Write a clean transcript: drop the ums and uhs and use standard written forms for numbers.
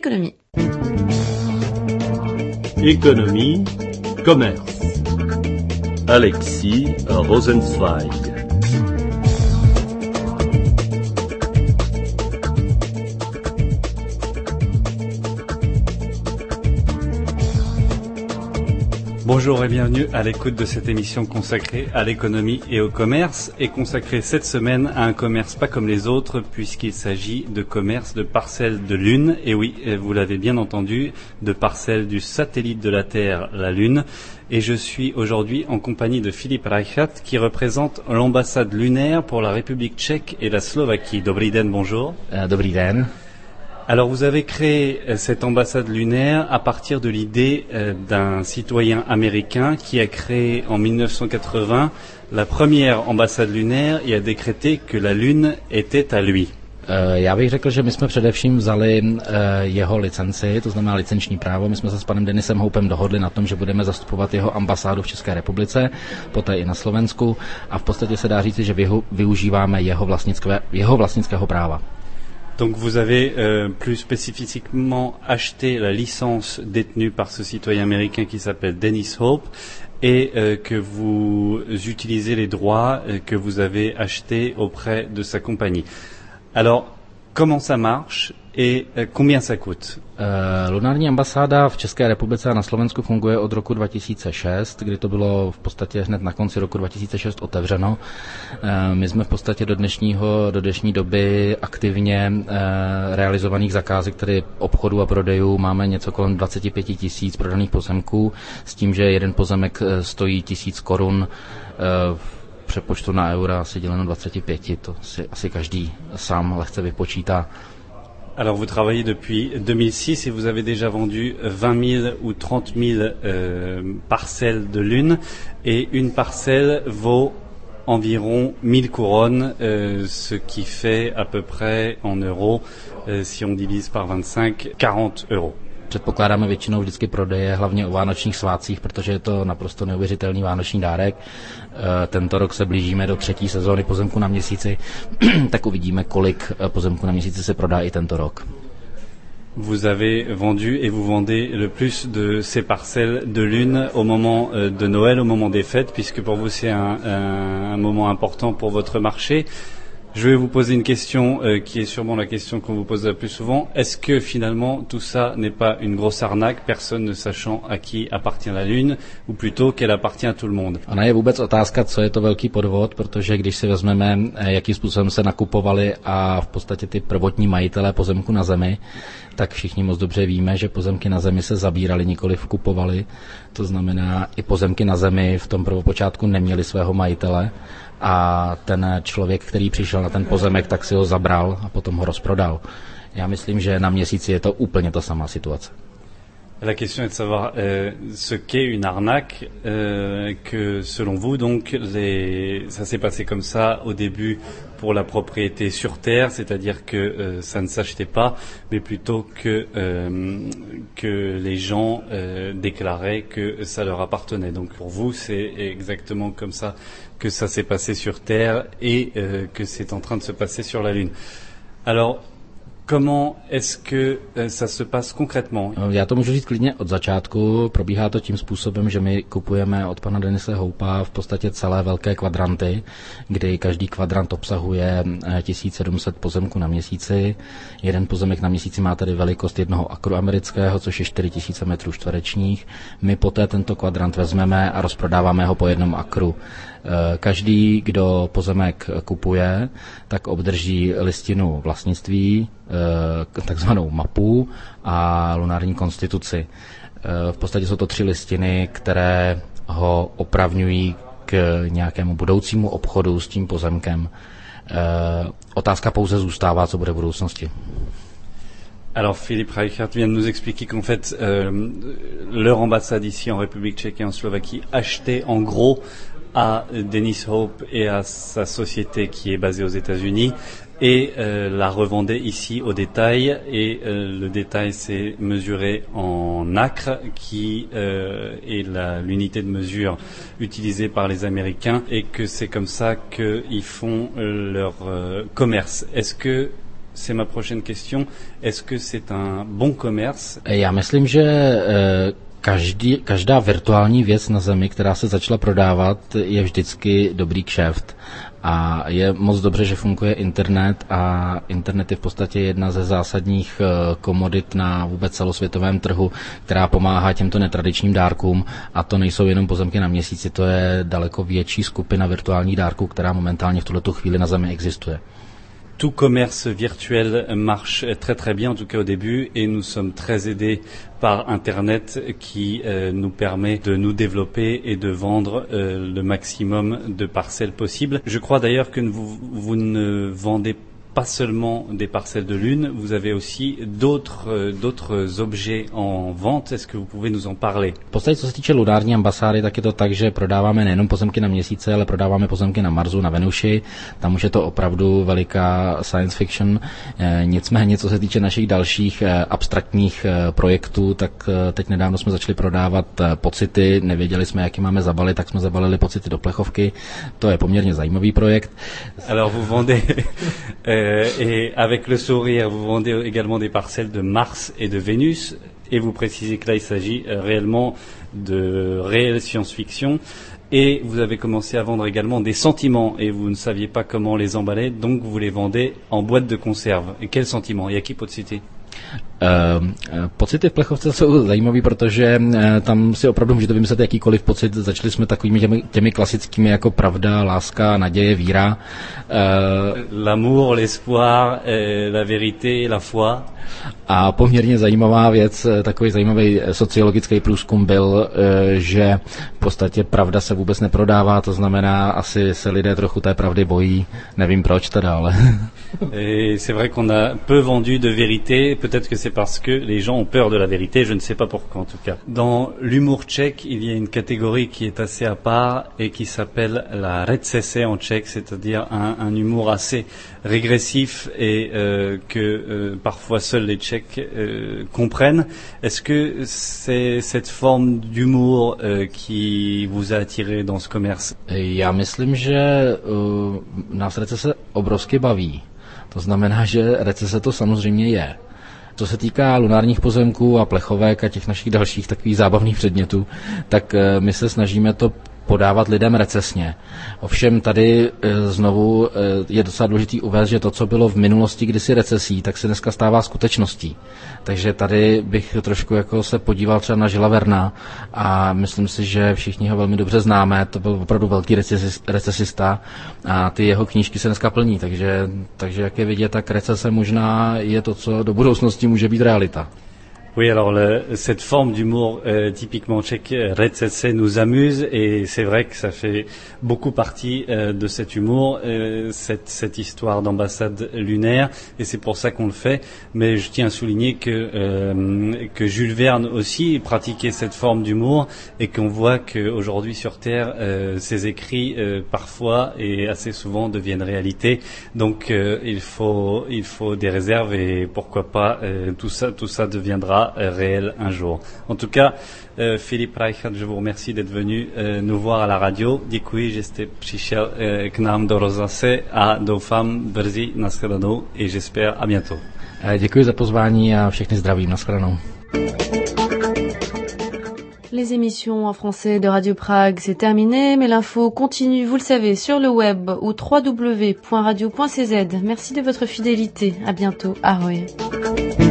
économie. Économie, commerce. Alexis Rosenzweig. Bonjour et bienvenue à l'écoute de cette émission consacrée à l'économie et au commerce et consacrée cette semaine à un commerce pas comme les autres puisqu'il s'agit de commerce de parcelles de Lune. Et oui, vous l'avez bien entendu, de parcelles du satellite de la Terre, la Lune. Et je suis aujourd'hui en compagnie de Filip Reichert qui représente l'ambassade lunaire pour la République tchèque et la Slovaquie. Dobrý den, bonjour. Dobrý den. Alors vous avez créé cette ambassade lunaire à partir de l'idée d'un citoyen américain qui a créé en 1980 la première ambassade lunaire et a décrété que la Lune était à lui. Já bych řekl, že my jsme především vzali jeho licenci, to znamená licenční právo. My jsme se s panem Denisem Hopem dohodli na tom, že budeme zastupovat jeho ambasádu v České republice, poté i na Slovensku a v podstatě se dá říci, že využíváme jeho vlastnického práva. Donc vous avez plus spécifiquement acheté la licence détenue par ce citoyen américain qui s'appelle Dennis Hope et que vous utilisez les droits que vous avez achetés auprès de sa compagnie. Alors, comment ça marche et combien ça coûte? Lunární ambasáda v České republice a na Slovensku funguje od roku 2006, kdy to bylo v podstatě hned na konci roku 2006 otevřeno. My jsme v podstatě do dnešní doby aktivně realizovaných zakázek, tedy obchodu a prodejů, máme něco kolem 25 000 prodaných pozemků, s tím, že jeden pozemek stojí 1000 korun, v přepočtu na eura asi děleno 25, to si asi každý sám lehce vypočítá. Alors vous travaillez depuis 2006 et vous avez déjà vendu 20 000 ou 30 000 parcelles de Lune et une parcelle vaut environ 1000 couronnes, ce qui fait à peu près en euros, si on divise par 25, 40 euros. Předpokládáme většinou vždycky prodeje, hlavně o vánočních svátcích, protože je to naprosto neuvěřitelný vánoční dárek. Tento rok se blížíme do 3. sezóny pozemku na měsíci, tak uvidíme, kolik pozemku na měsíci se prodá i tento rok. Vous avez vendu et vous vendez le plus de ces parcelles de Lune au moment de Noël, au moment des fêtes, puisque pour vous c'est un moment important pour votre marché. Je vais vous poser une question qui est sûrement la question qu'on vous pose le plus souvent. Est-ce que finalement tout ça n'est pas une grosse arnaque, personne ne sachant à qui appartient la Lune, ou plutôt qu'elle appartient à tout le monde? Ona je vůbec otázka, co je to velký podvod, protože když si vezmeme, jakým způsobem se nakupovali a v podstatě ty prvotní majitelé pozemku na Zemi, tak všichni moc dobře víme, že pozemky na Zemi se zabírali, nikoliv kupovali. To znamená, i pozemky na Zemi v tom prvopočátku neměli svého majitele a ten člověk, který přišel na ten pozemek, tak si ho zabral a potom ho rozprodal. Já myslím, že na měsíci je to úplně ta samá situace. La question est de savoir ce qu'est une arnaque, que selon vous donc ça s'est passé comme ça au début pour la propriété sur terre, c'est-à-dire que ça ne s'achetait pas, mais plutôt que les gens déclaraient que ça leur appartenait. Donc pour vous c'est exactement comme ça que ça s'est passé sur terre et que c'est en train de se passer sur la Lune. Alors comment est-ce que ça se passe concrètement? Já to můžu říct klidně od začátku. Probíhá to tím způsobem, že my kupujeme od pana Denise Houpa v podstatě celé velké kvadranty, kdy každý kvadrant obsahuje 1700 pozemků na měsíci. Jeden pozemek na měsíci má tedy velikost jednoho akru amerického, což je 4000 metrů čtverečních. My poté tento kvadrant vezmeme a rozprodáváme ho po jednom akru. Každý, kdo pozemek kupuje, tak obdrží listinu vlastnictví, takzvanou mapu a lunární konstituci. V podstatě jsou to 3 listiny, které ho opravňují k nějakému budoucímu obchodu s tím pozemkem. Otázka pouze zůstává, co bude v budoucnosti. Alors Filip Reichert vient de nous expliquer qu'en fait leur ambassade ici en République tchèque et en Slovaquie achetait en gros à Dennis Hope et à sa société qui est basée aux États-Unis et la revendait ici au détail et le détail c'est mesuré en acres qui est l'unité de mesure utilisée par les Américains et que c'est comme ça qu'ils font leur commerce. Est-ce que c'est ma prochaine question. Est-ce que c'est un bon commerce? Já myslím, že každá virtuální věc na Zemi, která se začala prodávat, je vždycky dobrý kšeft. A je moc dobře, že funguje internet a internet je v podstatě jedna ze zásadních komodit na vůbec celosvětovém trhu, která pomáhá těmto netradičním dárkům, a to nejsou jenom pozemky na měsíci, to je daleko větší skupina virtuálních dárků, která momentálně v tuhletu chvíli na Zemi existuje. Tout commerce virtuel marche très très bien, en tout cas au début, et nous sommes très aidés par Internet qui nous permet de nous développer et de vendre le maximum de parcelles possibles. Je crois d'ailleurs que vous ne vendez pas seulement des parcelles de lune, vous avez aussi d'autres objets en vente. Est-ce que vous pouvez nous en parler? V podstatě, co se týče lunární ambasády, tak je to tak, že prodáváme nejenom pozemky na měsíce, ale prodáváme pozemky na Marsu, na Venuši. Tam už je to opravdu veliká science fiction. Nicméně, co se týče našich dalších abstraktních projektů, tak teď nedávno jsme začali prodávat pocity. Nevěděli jsme, jaký máme zabalit, tak jsme zabalili pocity do plechovky. To je poměrně zajímavý projekt. Alors vous vendez et avec le sourire, vous vendez également des parcelles de Mars et de Vénus, et vous précisez que là il s'agit réellement de réelle science-fiction, et vous avez commencé à vendre également des sentiments, et vous ne saviez pas comment les emballer, donc vous les vendez en boîte de conserve. Et quels sentiments? Jaký pocity? Pocity v plechovce jsou zajímavý, protože tam si opravdu můžete vymyslet jakýkoliv pocit. Začali jsme takovými těmi klasickými jako pravda, láska, naděje, víra. L'amour, l'espoir, la vérité, la foi. A poměrně zajímavá věc, takový zajímavý sociologický průzkum byl, že v podstatě pravda se vůbec neprodává, to znamená, asi se lidé trochu té pravdy bojí, nevím proč teda, ale... Et c'est vrai qu'on a peu vendu de vérité, peut-être que c'est parce que les gens ont peur de la vérité, je ne sais pas pourquoi en tout cas. Dans l'humour tchèque, il y a une catégorie qui est assez à part et qui s'appelle la recese en tchèque, c'est-à-dire un humour assez régressif et que parfois seuls les Tchèques comprennent. Est-ce que c'est cette forme d'humour qui vous a attiré dans ce commerce? Já myslím, že nás recese obrovsky baví. To znamená, že recese to samozřejmě je. Co se týká lunárních pozemků a plechovek a těch našich dalších takových zábavných předmětů, tak my se snažíme to podávat lidem recesně. Ovšem tady znovu je docela důležitý uvést, že to, co bylo v minulosti kdysi recesí, tak se dneska stává skutečností. Takže tady bych trošku jako se podíval třeba na Žila Verna a myslím si, že všichni ho velmi dobře známe, to byl opravdu velký recesista a ty jeho knížky se dneska plní, takže jak je vidět, tak recese možná je to, co do budoucnosti může být realita. Oui, alors cette forme d'humour typiquement tchèque, recese, nous amuse et c'est vrai que ça fait beaucoup partie de cet humour, cette histoire d'ambassade lunaire, et c'est pour ça qu'on le fait. Mais je tiens à souligner que Jules Verne aussi pratiquait cette forme d'humour et qu'on voit qu'aujourd'hui sur Terre, ses écrits parfois et assez souvent deviennent réalité. Donc il faut des réserves et pourquoi pas tout ça deviendra réel un jour. En tout cas, Filip Reichert, je vous remercie d'être venu nous voir à la radio. Děkuji, že jste přišel k nám do Rozhlase a doufám brzy nashledanou et j'espère à bientôt. Děkuji za pozvání a všechny zdravím, nashledanou. Les émissions en français de Radio Prague, c'est terminé, mais l'info continue, vous le savez, sur le web ou www.radio.cz. Merci de votre fidélité. À bientôt. Ahoj.